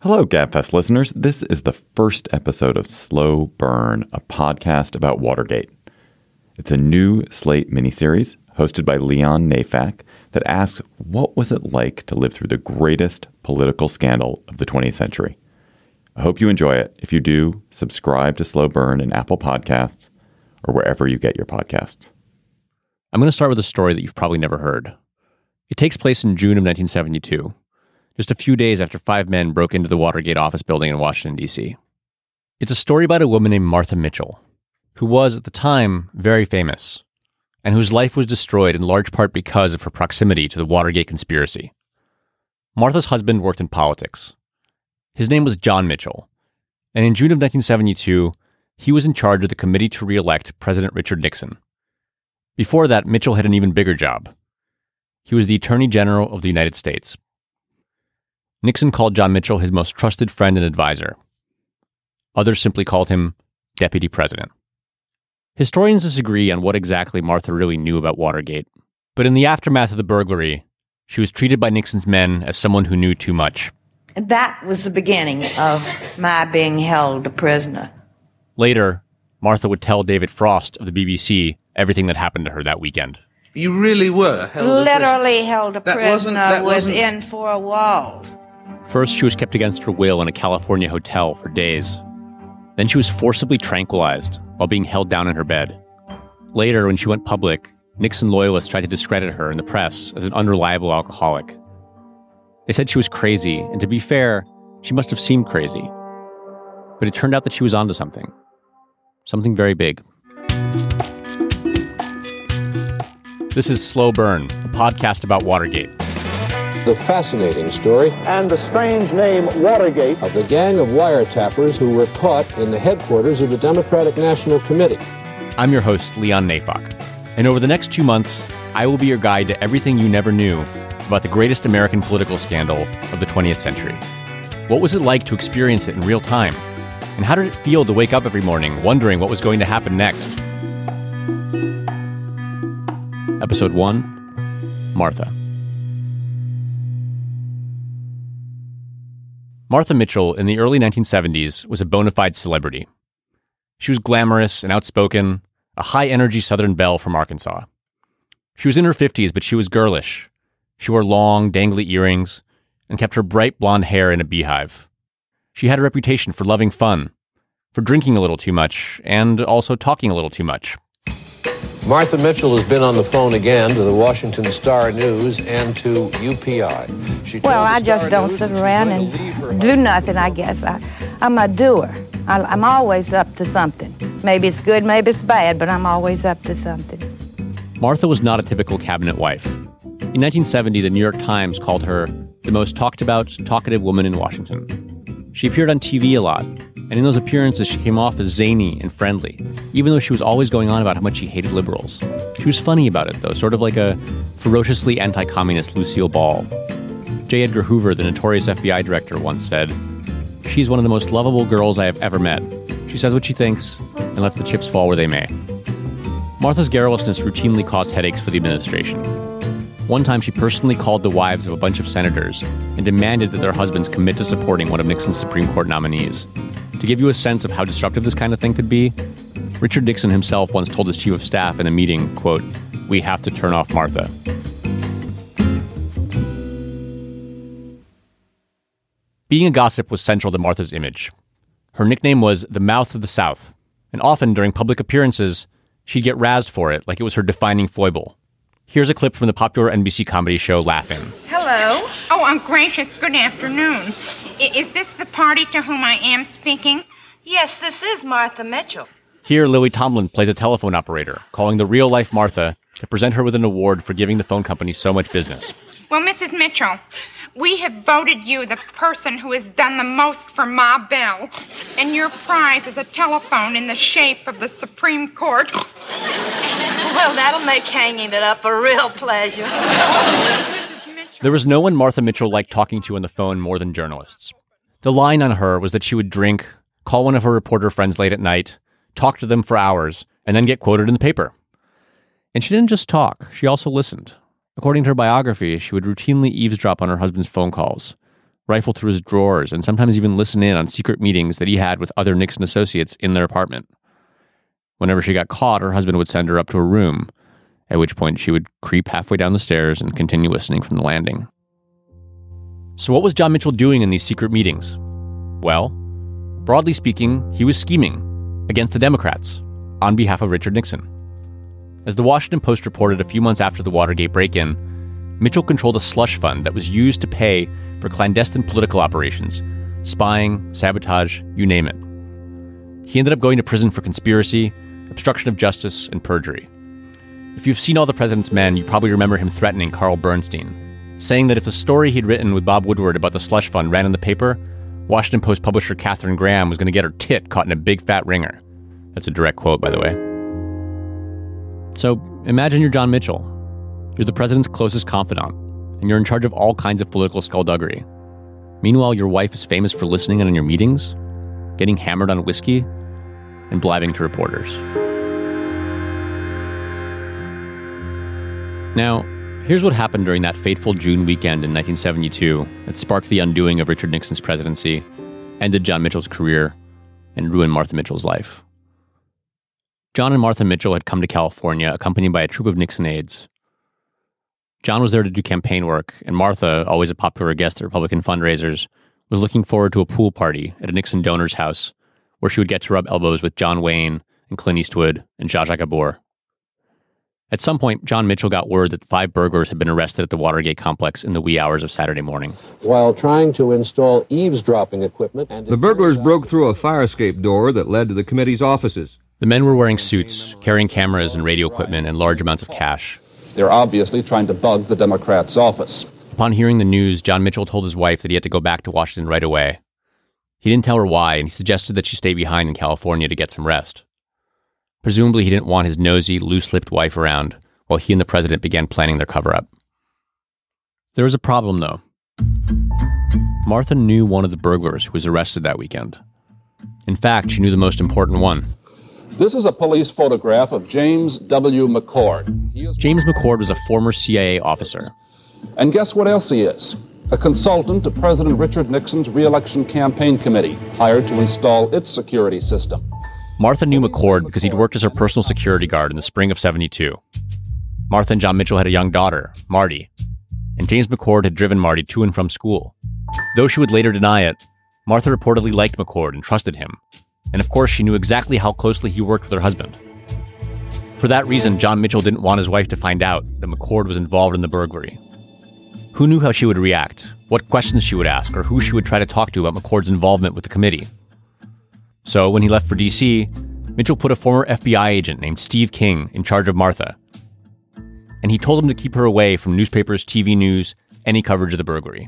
Hello, GabFest listeners. This is the first episode of Slow Burn, a podcast about Watergate. It's a new Slate miniseries hosted by Leon Neyfakh that asks, what was it like to live through the greatest political scandal of the 20th century? I hope you enjoy it. If you do, subscribe to Slow Burn in Apple Podcasts or wherever you get your podcasts. I'm going to start with a story that you've probably never heard. It takes place in June of 1972. Just a few days after 5 men broke into the Watergate office building in Washington, D.C. It's a story about a woman named Martha Mitchell, who was, at the time, very famous, and whose life was destroyed in large part because of her proximity to the Watergate conspiracy. Martha's husband worked in politics. His name was John Mitchell, and in June of 1972, he was in charge of the committee to re-elect President Richard Nixon. Before that, Mitchell had an even bigger job. He was the Attorney General of the United States. Nixon called John Mitchell his most trusted friend and advisor. Others simply called him Deputy President. Historians disagree on what exactly Martha really knew about Watergate, but in the aftermath of the burglary, she was treated by Nixon's men as someone who knew too much. That was the beginning of my being held a prisoner. Later, Martha would tell David Frost of the BBC everything that happened to her that weekend. You really were held Literally held a prisoner that wasn't within 4 walls. First, she was kept against her will in a California hotel for days. Then she was forcibly tranquilized while being held down in her bed. Later, when she went public, Nixon loyalists tried to discredit her in the press as an unreliable alcoholic. They said she was crazy, and to be fair, she must have seemed crazy. But it turned out that she was onto something. Something very big. This is Slow Burn, a podcast about Watergate. The fascinating story and the strange name Watergate of the gang of wiretappers who were caught in the headquarters of the Democratic National Committee. I'm your host, Leon Neyfakh, and over the next 2 months, I will be your guide to everything you never knew about the greatest American political scandal of the 20th century. What was it like to experience it in real time? And how did it feel to wake up every morning wondering what was going to happen next? Episode 1, Martha. Martha Mitchell, in the early 1970s, was a bona fide celebrity. She was glamorous and outspoken, a high-energy Southern belle from Arkansas. She was in her 50s, but she was girlish. She wore long, dangly earrings and kept her bright blonde hair in a beehive. She had a reputation for loving fun, for drinking a little too much, and also talking a little too much. Martha Mitchell has been on the phone again to the Washington Star News and to UPI. Well, I just don't sit around and do nothing, I guess. I'm a doer. I'm always up to something. Maybe it's good, maybe it's bad, but I'm always up to something. Martha was not a typical cabinet wife. In 1970, the New York Times called her the most talked about, talkative woman in Washington. She appeared on TV a lot, and in those appearances she came off as zany and friendly, even though she was always going on about how much she hated liberals. She was funny about it, though, sort of like a ferociously anti-communist Lucille Ball. J. Edgar Hoover, the notorious FBI director, once said, "She's one of the most lovable girls I have ever met. She says what she thinks and lets the chips fall where they may." Martha's garrulousness routinely caused headaches for the administration. One time, she personally called the wives of a bunch of senators and demanded that their husbands commit to supporting one of Nixon's Supreme Court nominees. To give you a sense of how disruptive this kind of thing could be, Richard Nixon himself once told his chief of staff in a meeting, quote, "We have to turn off Martha." Being a gossip was central to Martha's image. Her nickname was the Mouth of the South, and often during public appearances, she'd get razzed for it like it was her defining foible. Here's a clip from the popular NBC comedy show Laugh-In. Hello. Oh, gracious, good afternoon. Is this the party to whom I am speaking? Yes, this is Martha Mitchell. Here, Lily Tomlin plays a telephone operator, calling the real-life Martha to present her with an award for giving the phone company so much business. Well, Mrs. Mitchell, we have voted you the person who has done the most for Ma Bell, and your prize is a telephone in the shape of the Supreme Court. Well, that'll make hanging it up a real pleasure. There was no one Martha Mitchell liked talking to on the phone more than journalists. The line on her was that she would drink, call one of her reporter friends late at night, talk to them for hours, and then get quoted in the paper. And she didn't just talk, she also listened. According to her biography, she would routinely eavesdrop on her husband's phone calls, rifle through his drawers, and sometimes even listen in on secret meetings that he had with other Nixon associates in their apartment. Whenever she got caught, her husband would send her up to her room, at which point she would creep halfway down the stairs and continue listening from the landing. So what was John Mitchell doing in these secret meetings? Well, broadly speaking, he was scheming against the Democrats on behalf of Richard Nixon. As the Washington Post reported a few months after the Watergate break-in, Mitchell controlled a slush fund that was used to pay for clandestine political operations, spying, sabotage, you name it. He ended up going to prison for conspiracy, obstruction of justice, and perjury. If you've seen All the President's Men, you probably remember him threatening Carl Bernstein, saying that if the story he'd written with Bob Woodward about the slush fund ran in the paper, Washington Post publisher Katharine Graham was going to get her tit caught in a big fat ringer. That's a direct quote, by the way. So imagine you're John Mitchell. You're the president's closest confidant, and you're in charge of all kinds of political skullduggery. Meanwhile, your wife is famous for listening in on your meetings, getting hammered on whiskey, and blabbing to reporters. Now, here's what happened during that fateful June weekend in 1972 that sparked the undoing of Richard Nixon's presidency, ended John Mitchell's career, and ruined Martha Mitchell's life. John and Martha Mitchell had come to California accompanied by a troop of Nixon aides. John was there to do campaign work, and Martha, always a popular guest at Republican fundraisers, was looking forward to a pool party at a Nixon donor's house where she would get to rub elbows with John Wayne and Clint Eastwood and Zsa Zsa Gabor. At some point, John Mitchell got word that 5 burglars had been arrested at the Watergate complex in the wee hours of Saturday morning. While trying to install eavesdropping equipment... The burglars broke through a fire escape door that led to the committee's offices. The men were wearing suits, carrying cameras and radio equipment and large amounts of cash. They're obviously trying to bug the Democrats' office. Upon hearing the news, John Mitchell told his wife that he had to go back to Washington right away. He didn't tell her why, and he suggested that she stay behind in California to get some rest. Presumably, he didn't want his nosy, loose-lipped wife around while he and the president began planning their cover-up. There was a problem, though. Martha knew one of the burglars who was arrested that weekend. In fact, she knew the most important one. This is a police photograph of James W. McCord. James McCord was a former CIA officer. And guess what else he is? A consultant to President Richard Nixon's re-election campaign committee, hired to install its security system. Martha knew McCord because he'd worked as her personal security guard in the spring of '72. Martha and John Mitchell had a young daughter, Marty, and James McCord had driven Marty to and from school. Though she would later deny it, Martha reportedly liked McCord and trusted him. And of course, she knew exactly how closely he worked with her husband. For that reason, John Mitchell didn't want his wife to find out that McCord was involved in the burglary. Who knew how she would react, what questions she would ask, or who she would try to talk to about McCord's involvement with the committee? So when he left for D.C., Mitchell put a former FBI agent named Steve King in charge of Martha. And he told him to keep her away from newspapers, TV news, any coverage of the burglary.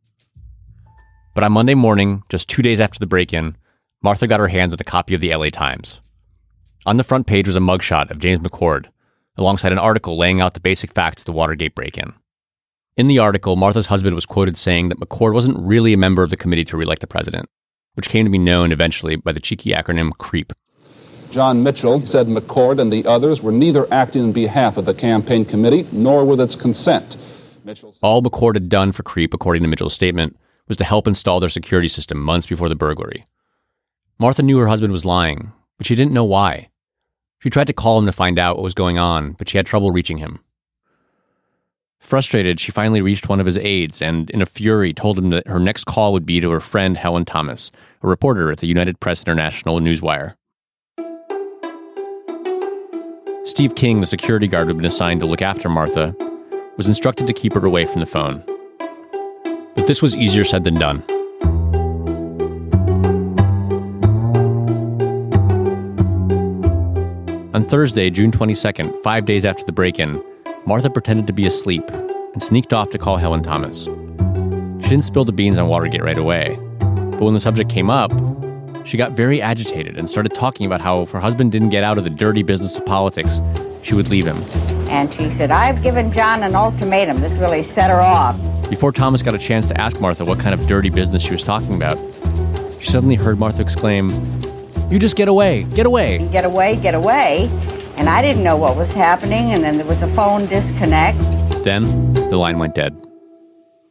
But on Monday morning, just 2 days after the break-in, Martha got her hands on a copy of the LA Times. On the front page was a mugshot of James McCord, alongside an article laying out the basic facts of the Watergate break-in. In the article, Martha's husband was quoted saying that McCord wasn't really a member of the committee to re-elect the president, which came to be known eventually by the cheeky acronym CREEP. John Mitchell said McCord and the others were neither acting on behalf of the campaign committee nor with its consent. All McCord had done for CREEP, according to Mitchell's statement, was to help install their security system months before the burglary. Martha knew her husband was lying, but she didn't know why. She tried to call him to find out what was going on, but she had trouble reaching him. Frustrated, she finally reached one of his aides and, in a fury, told him that her next call would be to her friend Helen Thomas, a reporter at the United Press International Newswire. Steve King, the security guard who had been assigned to look after Martha, was instructed to keep her away from the phone. But this was easier said than done. On Thursday, June 22nd, 5 days after the break-in, Martha pretended to be asleep and sneaked off to call Helen Thomas. She didn't spill the beans on Watergate right away, but when the subject came up, she got very agitated and started talking about how if her husband didn't get out of the dirty business of politics, she would leave him. And she said, I've given John an ultimatum. This really set her off. Before Thomas got a chance to ask Martha what kind of dirty business she was talking about, she suddenly heard Martha exclaim, "You just get away, get away." Get away, get away. And I didn't know what was happening, and then there was a phone disconnect. Then the line went dead.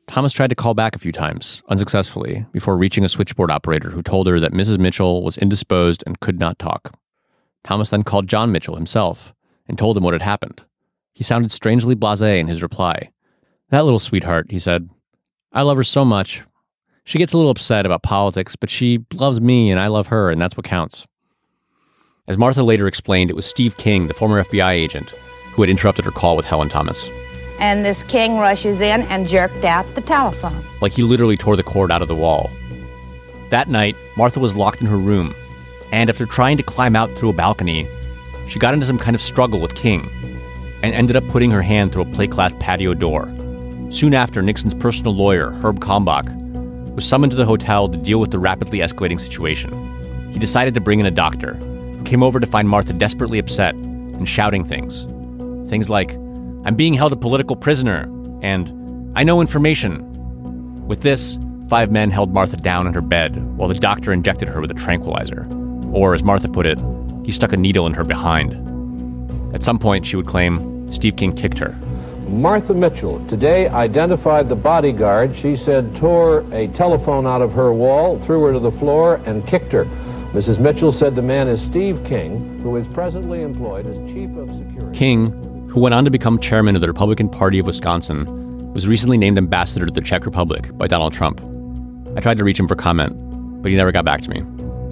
Thomas tried to call back a few times, unsuccessfully, before reaching a switchboard operator who told her that Mrs. Mitchell was indisposed and could not talk. Thomas then called John Mitchell himself and told him what had happened. He sounded strangely blasé in his reply. "That little sweetheart," he said. "I love her so much. She gets a little upset about politics, but she loves me and I love her, and that's what counts." As Martha later explained, it was Steve King, the former FBI agent, who had interrupted her call with Helen Thomas. And this King rushes in and jerked out the telephone. Like he literally tore the cord out of the wall. That night, Martha was locked in her room, and after trying to climb out through a balcony, she got into some kind of struggle with King and ended up putting her hand through a plate-glass patio door. Soon after, Nixon's personal lawyer, Herb Kalmbach, was summoned to the hotel to deal with the rapidly escalating situation. He decided to bring in a doctor, who came over to find Martha desperately upset and shouting things. Things like, "I'm being held a political prisoner," and "I know information." With this, 5 men held Martha down in her bed while the doctor injected her with a tranquilizer. Or, as Martha put it, he stuck a needle in her behind. At some point, she would claim Steve King kicked her. Martha Mitchell today identified the bodyguard she said tore a telephone out of her wall, threw her to the floor, and kicked her. Mrs. Mitchell said the man is Steve King, who is presently employed as chief of security. King, who went on to become chairman of the Republican Party of Wisconsin, was recently named ambassador to the Czech Republic by Donald Trump. I tried to reach him for comment, but he never got back to me.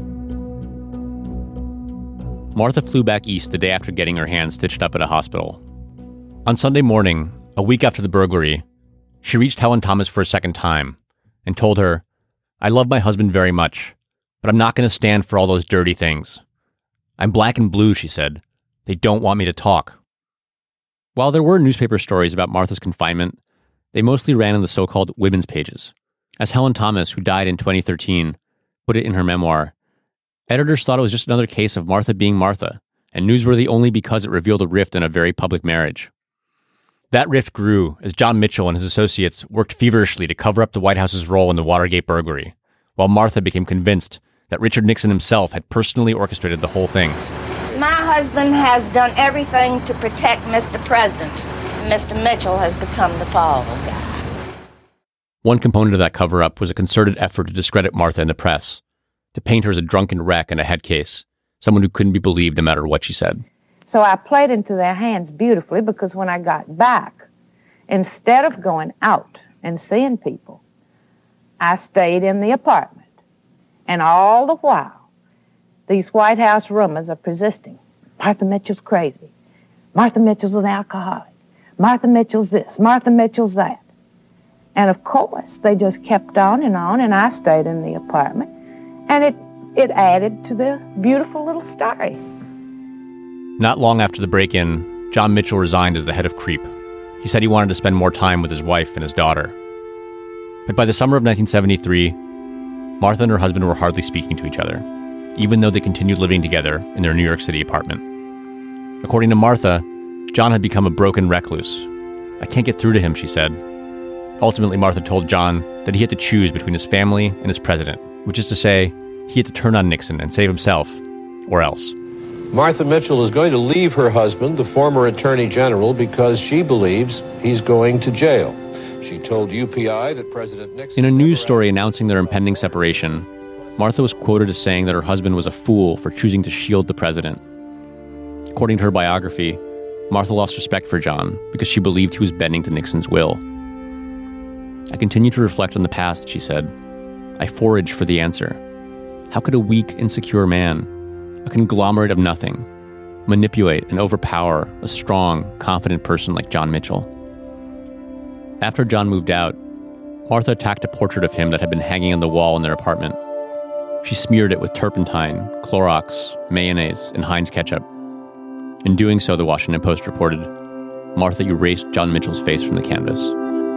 Martha flew back east the day after getting her hand stitched up at a hospital. On Sunday morning, a week after the burglary, she reached Helen Thomas for a second time and told her, "I love my husband very much, but I'm not going to stand for all those dirty things. I'm black and blue," she said. "They don't want me to talk." While there were newspaper stories about Martha's confinement, they mostly ran in the so-called women's pages. As Helen Thomas, who died in 2013, put it in her memoir, editors thought it was just another case of Martha being Martha, and newsworthy only because it revealed a rift in a very public marriage. That rift grew as John Mitchell and his associates worked feverishly to cover up the White House's role in the Watergate burglary, while Martha became convinced that Richard Nixon himself had personally orchestrated the whole thing. My husband has done everything to protect Mr. President. Mr. Mitchell has become the fall guy. One component of that cover-up was a concerted effort to discredit Martha in the press, to paint her as a drunken wreck and a head case, someone who couldn't be believed no matter what she said. So I played into their hands beautifully because when I got back, instead of going out and seeing people, I stayed in the apartment. And all the while, these White House rumors are persisting. Martha Mitchell's crazy. Martha Mitchell's an alcoholic. Martha Mitchell's this. Martha Mitchell's that. And of course, they just kept on, and I stayed in the apartment. And it added to the beautiful little story. Not long after the break-in, John Mitchell resigned as the head of CREEP. He said he wanted to spend more time with his wife and his daughter. But by the summer of 1973, Martha and her husband were hardly speaking to each other, even though they continued living together in their New York City apartment. According to Martha, John had become a broken recluse. "I can't get through to him," she said. Ultimately, Martha told John that he had to choose between his family and his president, which is to say, he had to turn on Nixon and save himself, or else. Martha Mitchell is going to leave her husband, the former Attorney General, because she believes he's going to jail. She told UPI that President Nixon... In a news story announcing their impending separation, Martha was quoted as saying that her husband was a fool for choosing to shield the president. According to her biography, Martha lost respect for John because she believed he was bending to Nixon's will. "I continue to reflect on the past," she said. "I forage for the answer. How could a weak, insecure man, a conglomerate of nothing, manipulate and overpower a strong, confident person like John Mitchell?" After John moved out, Martha attacked a portrait of him that had been hanging on the wall in their apartment. She smeared it with turpentine, Clorox, mayonnaise, and Heinz ketchup. In doing so, the Washington Post reported, Martha erased John Mitchell's face from the canvas.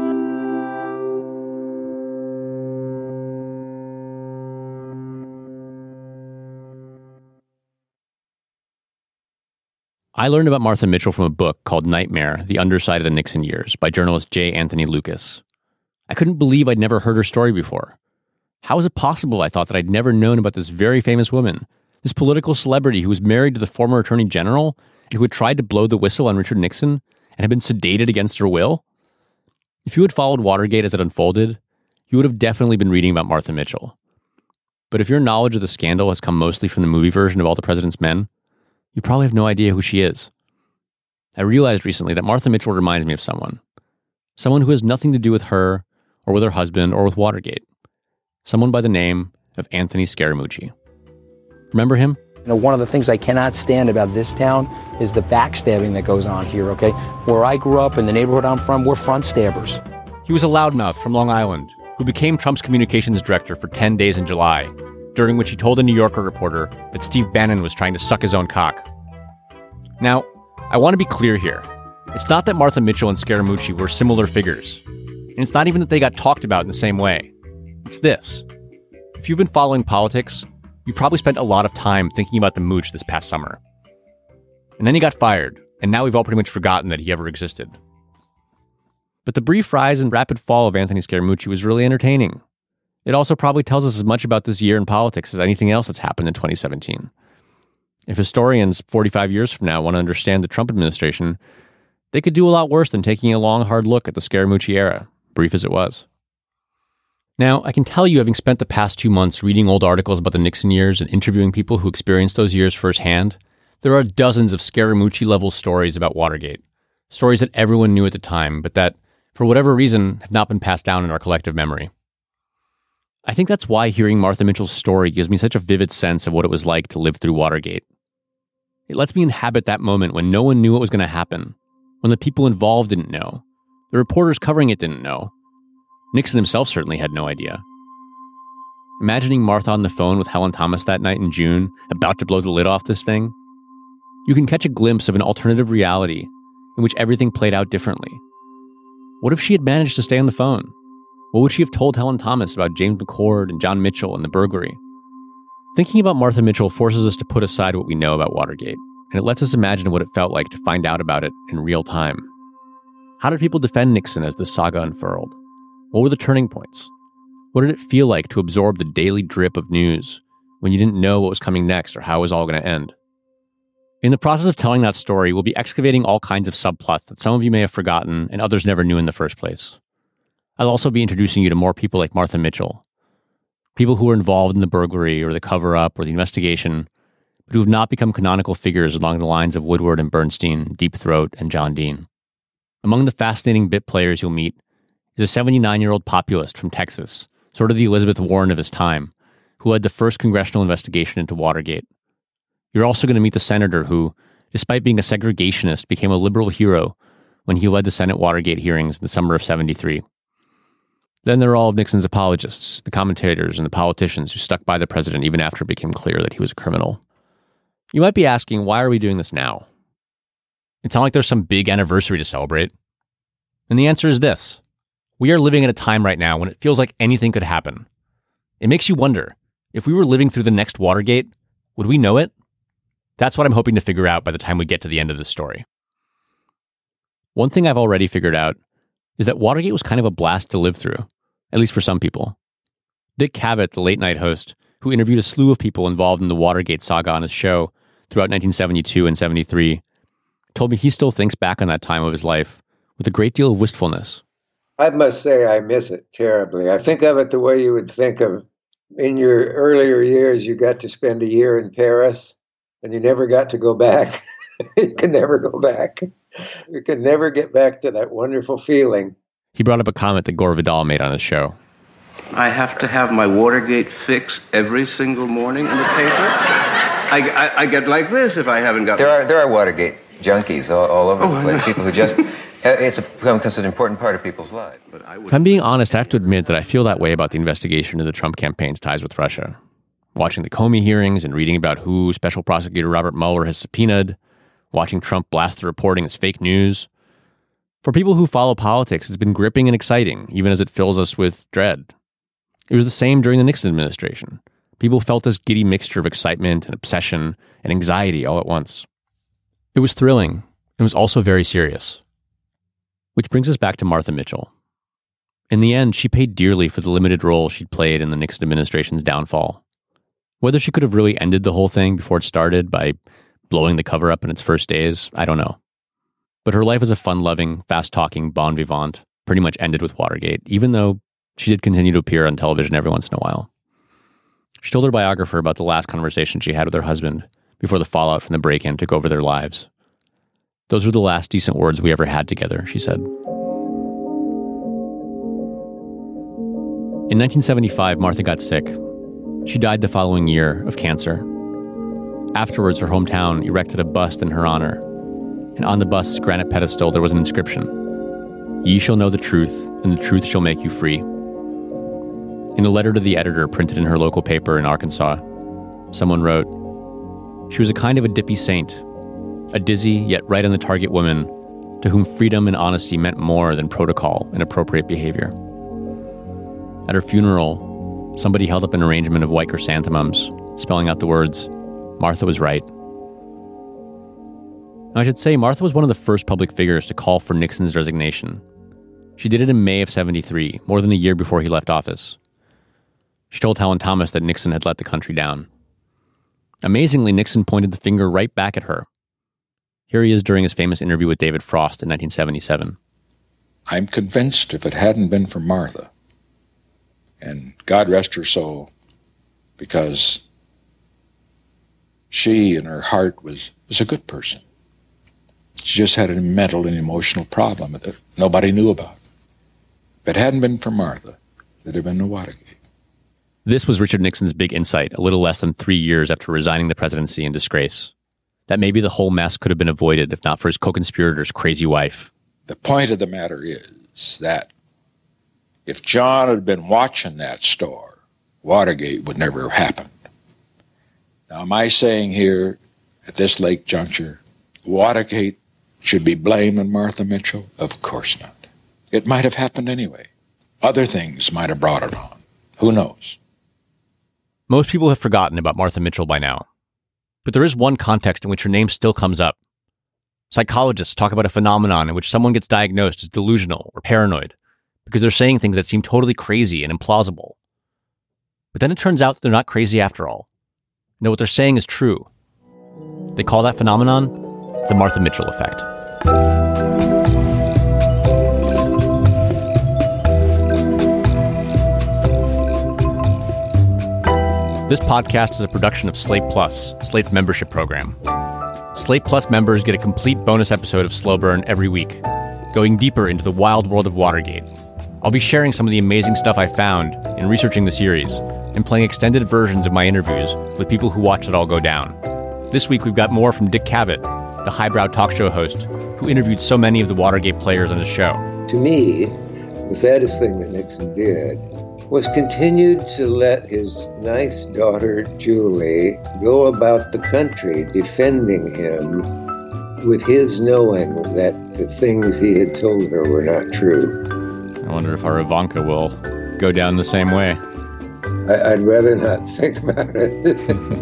I learned about Martha Mitchell from a book called Nightmare, The Underside of the Nixon Years by journalist J. Anthony Lucas. I couldn't believe I'd never heard her story before. How was it possible, I thought, that I'd never known about this very famous woman, this political celebrity who was married to the former Attorney General and who had tried to blow the whistle on Richard Nixon and had been sedated against her will? If you had followed Watergate as it unfolded, you would have definitely been reading about Martha Mitchell. But if your knowledge of the scandal has come mostly from the movie version of All the President's Men, you probably have no idea who she is. I realized recently that Martha Mitchell reminds me of someone who has nothing to do with her or with her husband or with Watergate. Someone by the name of Anthony Scaramucci. Remember him? One of the things I cannot stand about this town is the backstabbing that goes on here, okay? Where I grew up, in the neighborhood I'm from, we're front stabbers. He was a loudmouth from Long Island who became Trump's communications director for 10 days in July, during which he told a New Yorker reporter that Steve Bannon was trying to suck his own cock. Now, I want to be clear here. It's not that Martha Mitchell and Scaramucci were similar figures. And it's not even that they got talked about in the same way. It's this. If you've been following politics, you probably spent a lot of time thinking about the mooch this past summer. And then he got fired, and now we've all pretty much forgotten that he ever existed. But the brief rise and rapid fall of Anthony Scaramucci was really entertaining. It also probably tells us as much about this year in politics as anything else that's happened in 2017. If historians 45 years from now want to understand the Trump administration, they could do a lot worse than taking a long, hard look at the Scaramucci era, brief as it was. Now, I can tell you, having spent the past 2 months reading old articles about the Nixon years and interviewing people who experienced those years firsthand, there are dozens of Scaramucci-level stories about Watergate. Stories that everyone knew at the time, but that, for whatever reason, have not been passed down in our collective memory. I think that's why hearing Martha Mitchell's story gives me such a vivid sense of what it was like to live through Watergate. It lets me inhabit that moment when no one knew what was going to happen, when the people involved didn't know, the reporters covering it didn't know. Nixon himself certainly had no idea. Imagining Martha on the phone with Helen Thomas that night in June, about to blow the lid off this thing, you can catch a glimpse of an alternative reality in which everything played out differently. What if she had managed to stay on the phone? What would she have told Helen Thomas about James McCord and John Mitchell and the burglary? Thinking about Martha Mitchell forces us to put aside what we know about Watergate, and it lets us imagine what it felt like to find out about it in real time. How did people defend Nixon as this saga unfurled? What were the turning points? What did it feel like to absorb the daily drip of news when you didn't know what was coming next or how it was all going to end? In the process of telling that story, we'll be excavating all kinds of subplots that some of you may have forgotten and others never knew in the first place. I'll also be introducing you to more people like Martha Mitchell, people who were involved in the burglary or the cover-up or the investigation, but who have not become canonical figures along the lines of Woodward and Bernstein, Deep Throat, and John Dean. Among the fascinating bit players you'll meet is a 79-year-old populist from Texas, sort of the Elizabeth Warren of his time, who led the first congressional investigation into Watergate. You're also going to meet the senator who, despite being a segregationist, became a liberal hero when he led the Senate Watergate hearings in the summer of '73. Then there are all of Nixon's apologists, the commentators, and the politicians who stuck by the president even after it became clear that he was a criminal. You might be asking, why are we doing this now? It's not like there's some big anniversary to celebrate. And the answer is this. We are living at a time right now when it feels like anything could happen. It makes you wonder, if we were living through the next Watergate, would we know it? That's what I'm hoping to figure out by the time we get to the end of this story. One thing I've already figured out is that Watergate was kind of a blast to live through, at least for some people. Dick Cavett, the late-night host, who interviewed a slew of people involved in the Watergate saga on his show throughout 1972 and 73, told me he still thinks back on that time of his life with a great deal of wistfulness. I must say I miss it terribly. I think of it the way you would think of in your earlier years, you got to spend a year in Paris and you never got to go back. You can never go back. You can never get back to that wonderful feeling. He brought up a comment that Gore Vidal made on his show. I have to have my Watergate fix every single morning in the paper. I get like this if I haven't got... There are Watergate junkies all over the place. People who just... It's become an important part of people's lives. If I'm being honest, I have to admit that I feel that way about the investigation of the Trump campaign's ties with Russia. Watching the Comey hearings and reading about who Special Prosecutor Robert Mueller has subpoenaed, watching Trump blast the reporting as fake news. For people who follow politics, it's been gripping and exciting, even as it fills us with dread. It was the same during the Nixon administration. People felt this giddy mixture of excitement and obsession and anxiety all at once. It was thrilling, and was also very serious. Which brings us back to Martha Mitchell. In the end, she paid dearly for the limited role she'd played in the Nixon administration's downfall. Whether she could have really ended the whole thing before it started by blowing the cover-up in its first days, I don't know. But her life as a fun-loving, fast-talking bon vivant pretty much ended with Watergate, even though she did continue to appear on television every once in a while. She told her biographer about the last conversation she had with her husband before the fallout from the break-in took over their lives. Those were the last decent words we ever had together, she said. In 1975, Martha got sick. She died the following year of cancer. Afterwards, her hometown erected a bust in her honor, and on the bust's granite pedestal there was an inscription: "Ye shall know the truth, and the truth shall make you free." In a letter to the editor printed in her local paper in Arkansas, someone wrote, "She was a kind of a dippy saint, a dizzy yet right on the target woman to whom freedom and honesty meant more than protocol and appropriate behavior." At her funeral, somebody held up an arrangement of white chrysanthemums, spelling out the words, "Martha was right." Now, I should say Martha was one of the first public figures to call for Nixon's resignation. She did it in May of '73, more than a year before he left office. She told Helen Thomas that Nixon had let the country down. Amazingly, Nixon pointed the finger right back at her. Here he is during his famous interview with David Frost in 1977. "I'm convinced if it hadn't been for Martha, and God rest her soul, because she in her heart was a good person. She just had a mental and emotional problem that nobody knew about. If it hadn't been for Martha, there'd have been no Watergate." This was Richard Nixon's big insight a little less than 3 years after resigning the presidency in disgrace. That maybe the whole mess could have been avoided if not for his co-conspirator's crazy wife. The point of the matter is that if John had been watching that store, Watergate would never have happened. Now, am I saying here, at this late juncture, Watergate should be blamed on Martha Mitchell? Of course not. It might have happened anyway. Other things might have brought it on. Who knows? Most people have forgotten about Martha Mitchell by now. But there is one context in which her name still comes up. Psychologists talk about a phenomenon in which someone gets diagnosed as delusional or paranoid because they're saying things that seem totally crazy and implausible. But then it turns out that they're not crazy after all, and that what they're saying is true. They call that phenomenon the Martha Mitchell effect. This podcast is a production of Slate Plus, Slate's membership program. Slate Plus members get a complete bonus episode of Slow Burn every week, going deeper into the wild world of Watergate. I'll be sharing some of the amazing stuff I found in researching the series and playing extended versions of my interviews with people who watched it all go down. This week we've got more from Dick Cavett, the highbrow talk show host who interviewed so many of the Watergate players on his show. To me, the saddest thing that Nixon did was continued to let his nice daughter, Julie, go about the country defending him with his knowing that the things he had told her were not true. I wonder if our Ivanka will go down the same way. I'd rather not think about it.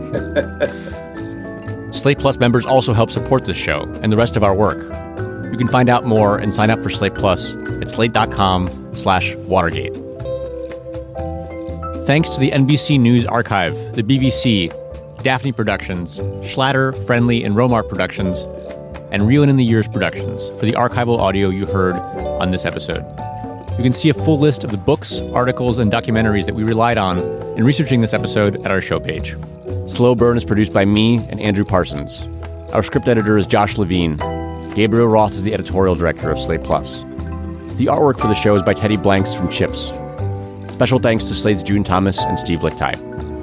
Slate Plus members also help support this show and the rest of our work. You can find out more and sign up for Slate Plus at slate.com/Watergate. Thanks to the NBC News Archive, the BBC, Daphne Productions, Schlatter, Friendly, and Romart Productions, and Reelin' in the Years Productions for the archival audio you heard on this episode. You can see a full list of the books, articles, and documentaries that we relied on in researching this episode at our show page. Slow Burn is produced by me and Andrew Parsons. Our script editor is Josh Levine. Gabriel Roth is the editorial director of Slate Plus. The artwork for the show is by Teddy Blanks from Chips. Special thanks to Slate's June Thomas and Steve Lichtai.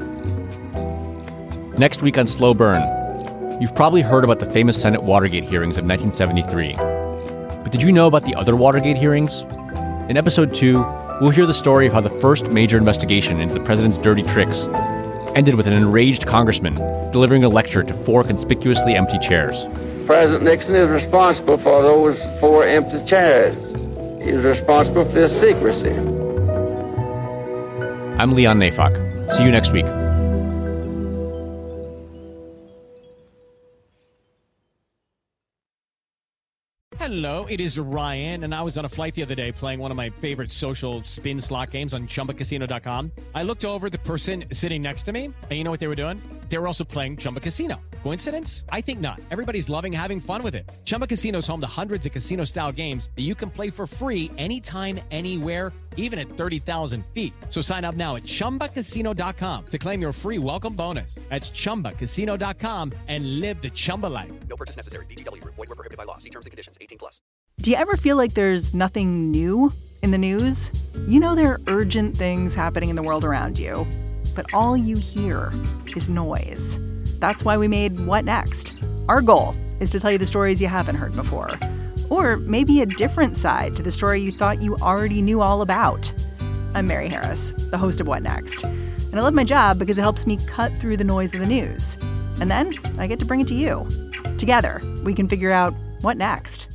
Next week on Slow Burn, you've probably heard about the famous Senate Watergate hearings of 1973. But did you know about the other Watergate hearings? In episode 2, we'll hear the story of how the first major investigation into the president's dirty tricks ended with an enraged congressman delivering a lecture to 4 conspicuously empty chairs. President Nixon is responsible for those 4 empty chairs. He was responsible for this secrecy. I'm Leon Neyfakh. See you next week. Hello, it is Ryan, and I was on a flight the other day playing one of my favorite social spin slot games on ChumbaCasino.com. I looked over at the person sitting next to me, and you know what they were doing? They were also playing Chumba Casino. Coincidence? I think not. Everybody's loving having fun with it. Chumba Casino is home to hundreds of casino-style games that you can play for free anytime, anywhere, even at 30,000 feet. So sign up now at ChumbaCasino.com to claim your free welcome bonus. That's ChumbaCasino.com and live the Chumba life. No purchase necessary. VGW. Void where prohibited by law. See terms and conditions. 18+. Do you ever feel like there's nothing new in the news? You know there are urgent things happening in the world around you, but all you hear is noise. That's why we made What Next? Our goal is to tell you the stories you haven't heard before, or maybe a different side to the story you thought you already knew all about. I'm Mary Harris, the host of What Next? And I love my job because it helps me cut through the noise of the news. And then I get to bring it to you. Together, we can figure out what next.